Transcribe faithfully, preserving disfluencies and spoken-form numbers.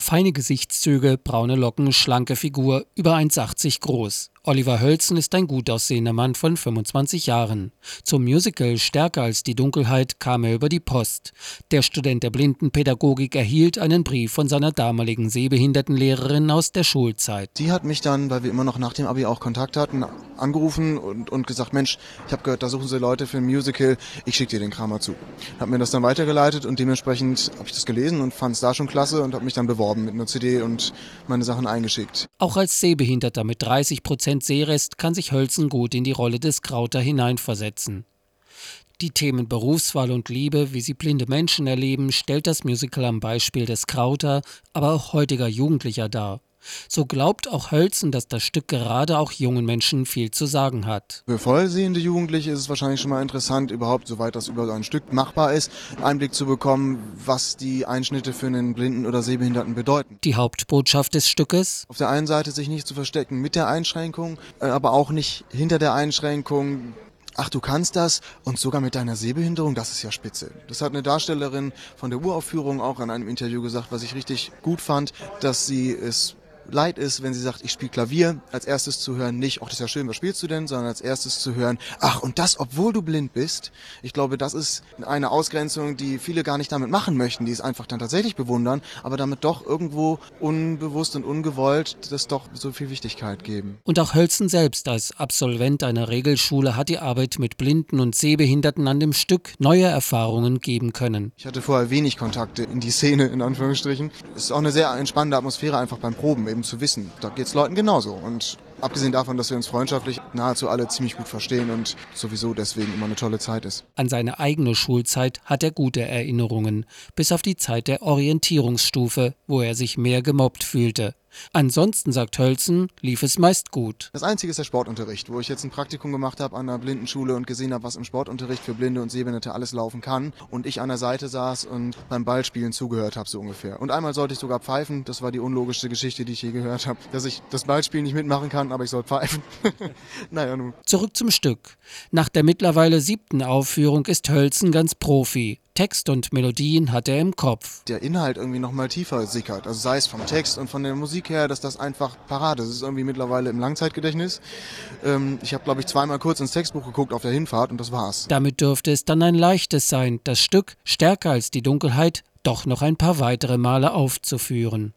Feine Gesichtszüge, braune Locken, schlanke Figur, über eins Komma achtzig groß. Oliver Hölzen ist ein gut aussehender Mann von fünfundzwanzig Jahren. Zum Musical Stärker als die Dunkelheit kam er über die Post. Der Student der Blindenpädagogik erhielt einen Brief von seiner damaligen Sehbehindertenlehrerin aus der Schulzeit. Die hat mich dann, weil wir immer noch nach dem Abi auch Kontakt hatten, angerufen und, und gesagt, Mensch, ich habe gehört, da suchen sie Leute für ein Musical, ich schicke dir den Kram mal zu. Hat mir das dann weitergeleitet und dementsprechend habe ich das gelesen und fand es da schon klasse und habe mich dann beworben mit einer C D und meine Sachen eingeschickt. Auch als Sehbehinderter mit dreißig Prozent Sehrest kann sich Hölzen gut in die Rolle des Krauter hineinversetzen. Die Themen Berufswahl und Liebe, wie sie blinde Menschen erleben, stellt das Musical am Beispiel des Krauter, aber auch heutiger Jugendlicher dar. So glaubt auch Hölzen, dass das Stück gerade auch jungen Menschen viel zu sagen hat. Für vollsehende Jugendliche ist es wahrscheinlich schon mal interessant, überhaupt, soweit das über ein Stück machbar ist, einen Einblick zu bekommen, was die Einschnitte für einen Blinden oder Sehbehinderten bedeuten. Die Hauptbotschaft des Stückes? Auf der einen Seite sich nicht zu verstecken mit der Einschränkung, aber auch nicht hinter der Einschränkung. Ach, du kannst das und sogar mit deiner Sehbehinderung, das ist ja spitze. Das hat eine Darstellerin von der Uraufführung auch in einem Interview gesagt, was ich richtig gut fand, dass sie es leid ist, wenn sie sagt, ich spiele Klavier, als erstes zu hören, nicht, ach, das ist ja schön, was spielst du denn, sondern als erstes zu hören, ach, und das, obwohl du blind bist. Ich glaube, das ist eine Ausgrenzung, die viele gar nicht damit machen möchten, die es einfach dann tatsächlich bewundern, aber damit doch irgendwo unbewusst und ungewollt das doch so viel Wichtigkeit geben. Und auch Hölzen selbst als Absolvent einer Regelschule hat die Arbeit mit Blinden und Sehbehinderten an dem Stück neue Erfahrungen geben können. Ich hatte vorher wenig Kontakte in die Szene, in Anführungsstrichen. Es ist auch eine sehr entspannende Atmosphäre einfach beim Proben, eben zu wissen, da geht's Leuten genauso. Und abgesehen davon, dass wir uns freundschaftlich nahezu alle ziemlich gut verstehen und sowieso deswegen immer eine tolle Zeit ist. An seine eigene Schulzeit hat er gute Erinnerungen, bis auf die Zeit der Orientierungsstufe, wo er sich mehr gemobbt fühlte. Ansonsten, sagt Hölzen, lief es meist gut. Das Einzige ist der Sportunterricht, wo ich jetzt ein Praktikum gemacht habe an einer Blindenschule und gesehen habe, was im Sportunterricht für Blinde und Sehbehinderte alles laufen kann. Und ich an der Seite saß und beim Ballspielen zugehört habe, so ungefähr. Und einmal sollte ich sogar pfeifen, das war die unlogischste Geschichte, die ich je gehört habe, dass ich das Ballspielen nicht mitmachen kann, aber ich soll pfeifen. Naja, nun. Zurück zum Stück. Nach der mittlerweile siebten Aufführung ist Hölzen ganz Profi. Text und Melodien hat er im Kopf. Der Inhalt irgendwie noch mal tiefer sickert, also sei es vom Text und von der Musik her, dass das einfach Parade ist. Das ist irgendwie mittlerweile im Langzeitgedächtnis. Ähm, ich habe, glaube ich, zweimal kurz ins Textbuch geguckt auf der Hinfahrt und das war's. Damit dürfte es dann ein leichtes sein, das Stück Stärker als die Dunkelheit doch noch ein paar weitere Male aufzuführen.